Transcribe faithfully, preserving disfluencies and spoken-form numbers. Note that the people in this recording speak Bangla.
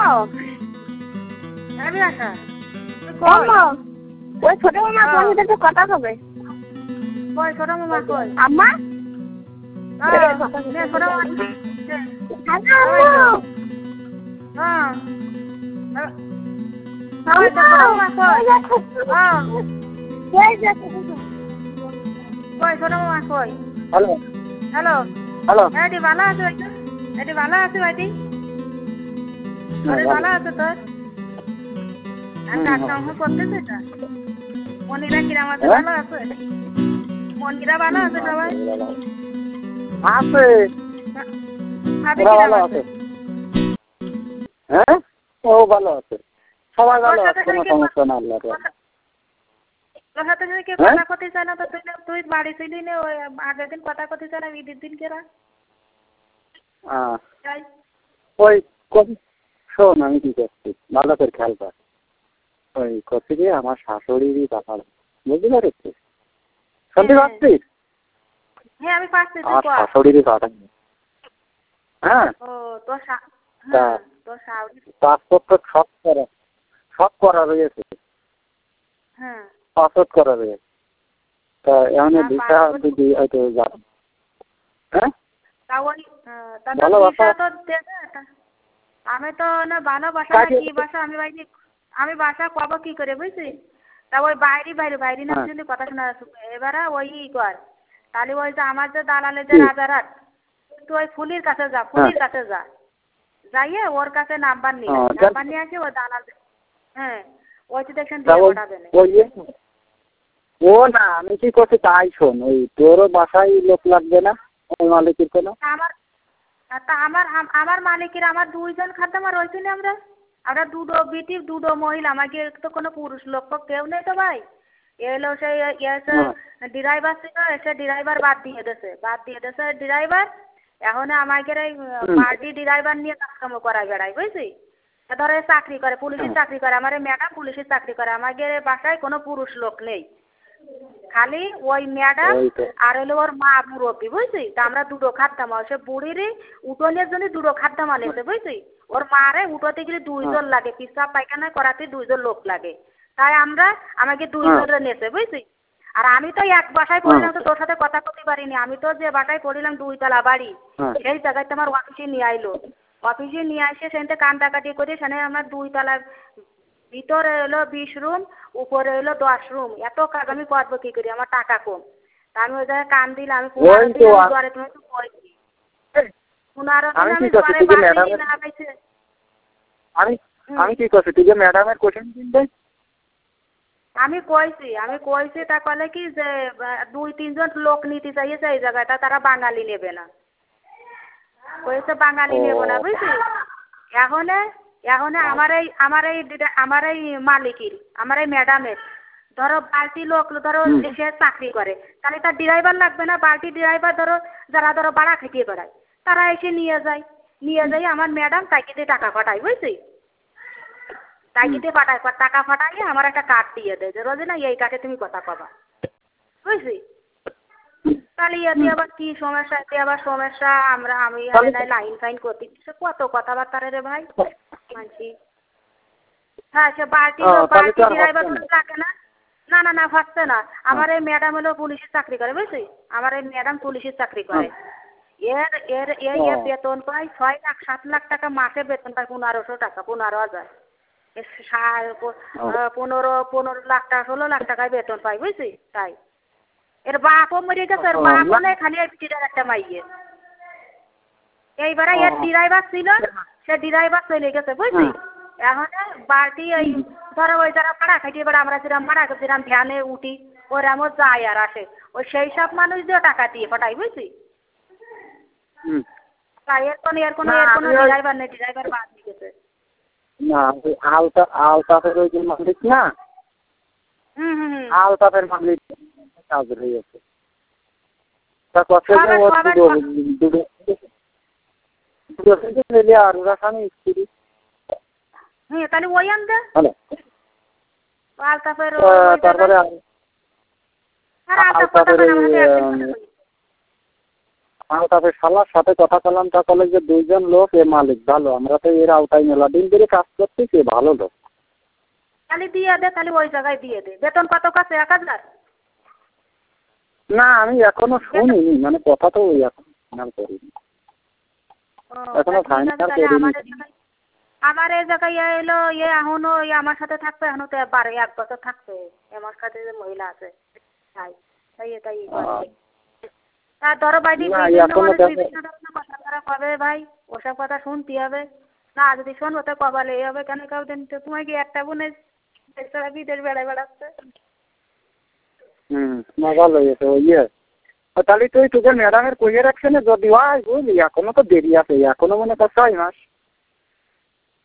আমি আসা ওই ছোট মামা তোমার সাথে একটু কথা হবে। কই ছোট মামা কই? আম্মা হ্যাঁ ছোট মামা হ্যালো হ্যাঁ আম্মা ছোট মামা কই? হ্যাঁ কই যাচ্ছে কই ছোট মামা কই? হ্যালো হ্যালো হ্যালো এটি ভালো আছে ভাইটি? এটি ভালো আছে ভাইটি? আরে ভালো আছে তোর? কাজ কাম করতেছে এটা? মনিরা কিরাম আছে? ভালো আছে? মনিরা ভালো আছে সবাই? আছে ভাবি ওরা কিরাম ভালো আছে? আছে। হ্যাঁ ও ভালো আছে, সবাই ভালো আছে, কোনো সমস্যা না। আল্লাহ তোর সাথে যদি কেউ হ্যাঁ? কথা কতে চায় না তো তুই তুই বাড়ি ছিলি না ওই আগের দিন কথা কতে চায় না ঈদের দিন কেরা আহ, তাই ওই কবি শোন আমি কি করছি ভালো করে খেয়াল কর। ওই করছি কি আমার শাশুড়িরই ব্যাপার, বুঝতে পারছিস? শুনতে পাচ্ছিস? হ্যাঁ আমি পাচ্ছি তুই আমার কর। শাশুড়িরই কথা। হ্যাঁ ও তোর শা- তা হ্যাঁ তোর শাশুড়ি পাসপোর্ট তো সব করা সব করা রয়েছে, হ্যাঁ পাসপোর্ট করা রয়েছে। তা এমন তা ভিসা passport- যদি হয়তো যাবে। হ্যাঁ তা ওই আহ, তা তোর ভালোবাসা ভিসা তো দেবে তা- আমি তো না ভালোবাসা না কি বাসা আমি বাইরে আমি বাসা কব কি করে বুঝছিস? তা ওই বাইরে বাইরে বাইরে না হ্যাঁ। যদি কথা শোনা এবারে ওই ই কর তাহলে ওই যে আমার যে দালালে যে কি? রাজারহাট তুই ওই ফুলির কাছে যা ফুলির কাছে যা যাইয়ে ওর কাছে নাম্বার নিয়ে হ্যাঁ, আয়। নাম্বার নিয়ে আসে ওই দালাল হ্যাঁ ওই তো দেখছেন তা দিয়ে ওই- পাঠাবে না ওই ইয়ে- ও না আমি কি করছি তাই শোন, ওই তোরও বাসায় লোক লাগবে না ওই মালিকের কোনো? আমার তা আমার আম- আমার মালিকের আমার দুইজন খাদ্যামা রয়েছে না আমরা আমরা দুটো বিটি দুটো মহিলা আমাকে তো কোনো পুরুষ লোক তো কেউ নেই তো ভাই এলো সেই এসে ড্রাইভার ছিল এসে ড্রাইভার বাদ দিয়ে দিয়েছে বাদ দিয়ে দিয়েছে ড্রাইভার এখন আমাকে এই পার্টি ড্রাইভার নিয়ে কাজকর্ম করায় বেড়াই বুঝলি? ধরো এ চাকরি করে পুলিশের চাকরি করে আমার এই ম্যাডাম পুলিশের চাকরি করে আমাদের বাসায় কোনো পুরুষ লোক নেই খালি ওই ম্যাডাম ওই তো। আর হলো ওর মা মুরব্বী বুঝলি? তা আমরা দুটো খাদ্যামা সে বুড়িরই উঠোনের জন্য দুটো খাদ্যামা লেছে বুঝলি? ওর মারে উঠোতে গেলে দুইজন লাগে পিসাব পায়খানা করাতে দুইজন লোক লাগে তাই আমরা আমাকে দুইজন নেছে বুঝলি? আর আমি তো এক বাসায় পড়িলাম তো তোর সাথে কথা বলতে পারিনি আমি তো যে বাসায় পড়িলাম দুইতলা বাড়ি সেই জায়গায় তোমার অফিসে নিয়ে আইলো অফিসে নিয়ে আসে সেখানে কান্দাকাটি করে সেখানে আমার দুইতলার ভিতরে এলো বিশ রুম উপরে এলো দশ রুম এত কাজ আমি করবো কি করি আমার টাকা কম তা আমি ওই জায়গায় কান দিলে আমি পনেরো দিন আমি ঘরে তুমি তো কইছি পনেরো দিন আমি আমি কি করছি ঘরে তুই যে বাঁচি ম্যাডামের না পাইছে আমি আমি কি করছি তুই যে ম্যাডামের কোশ্চেন কিনবে? আমি কইছি আমি কইছি তা কলে কি যে আহ, দুই তিনজন লোক নিতে চাইছে এই জায়গাটা তারা বাঙালি নেবে না কইছে বাঙালি নেব না বুঝলি? এখন এখন আমার এই আমার এই দিদা- আমার এই মালিকের আমার এই ম্যাডামের ধরো বালতি লোক ধরো সে চাকরি করে তাহলে তার ড্রাইভার লাগবে না বালতি ড্রাইভার ধরো যারা ধরো ভাড়া খেটিয়ে বেড়ায় তারা এসে নিয়ে যায় নিয়ে যাই আমার ম্যাডাম তাকে দিয়ে টাকা পাঠায় বুঝলি? তাকে দিয়ে পাঠায় টাকা পাঠাইয়ে আমার একটা কার্ড দিয়ে দেয় যে রোজ না এই কার্ডে তুমি কথা পাবা বুঝলি? তাহলে এতে আবার কি সমস্যা এতে আবার সমস্যা আমরা আমি লাইন ফাইন করতে সে কত কথাবার্তা রে ভাই মানছি হ্যাঁ সে বালতি বালতি ড্রাইভার লাগে না না না না ফাঁসছে না আমার এই ম্যাডাম হলো পুলিশের চাকরি করে বুঝলি? আমার এই ম্যাডাম পুলিশের চাকরি করে এর এর এই এর বেতন পাই ছয় লাখ সাত লাখ টাকা মাসে বেতন পাই পনেরোশো টাকা পনেরো হাজার পনেরো পনেরো লাখ টাকা ষোলো লাখ টাকায় বেতন পাই বুঝলি? তাই এর বাপও মরে গেছে এর বাপও নেই খালি এই বিটিটার একটা মাইয়ে এইবারে এর ড্রাইভার ছিল সে ড্রাইভার চলে গেছে বুঝলি? এখন বাড়তি এই ধরো ওই যারা ভাড়া খাইতে এবার আমরা যেরকম ভাড়া যেরকম ভ্যানে উঠি ওরকমও যায় আর আসে ওই সেই সব মানুষ দিয়ে টাকা দিয়ে পাঠাই বুঝলি? তাই এর কোনো এর কোনো এর কোনো ড্রাইভার নেই ড্রাইভার বাদ দিয়ে গেছে না ওই আলতা আলতাফের ওই যে মালিক না হুম হুম হুম আলতাফের মালিক কাজ হয়ে গেছে তা কত যে ওর দুটো দুটো দুটো থেকে মিলে আর ওরা স্বামী স্ত্রী হুম তাহলে ওই আনবে হ্যালো আলতাফের তারপরে আর আলতাফ কথা বলে আমাকে একদিন কথা বলি আর তারপরে শালার সাথে কথা বললাম, তা বলে যে দুইজন লোক এ মালিক ভালো, আমরা তো এর আওতায় মেলা দিন ধরে কাজ করছি, সে ভালো লোক। খালি দিয়ে দে, খালি ওই জায়গায় দিয়ে দে। বেতন কত কাছে? এক হাজার? না আমি এখনো শুনিনি, মানে কথা তো ওই এখন ফাইনাল করিনি, এখনো ফাইনাল করিনি। আমার এই জায়গায় ইয়ে এলো, ইয়ে এখনো ইয়ে আমার সাথে থাকবে, এখনো তো বারো এক বছর থাকবে। আমার সাথে যে মহিলা আছে তাই তাই এটাই তার ধরো বাইরে বিভিন্ন কথা তারা কবে ভাই, ওসব কথা শুনতে হবে না। যদি শোনবো তো কবালে এই হবে কেন কেউ দিন তোমায় কি একটা বোনে বিদেশ বেড়ায় বেড়াচ্ছে। হুম না ভালো হয়েছে ওই ইয়ে, তাহলে তুই তোকে ম্যাডামের কইয়ে রাখছে না যদি হয় বুঝলি, এখনো তো দেরি আছে, এখনো মনে কর ছয় মাস।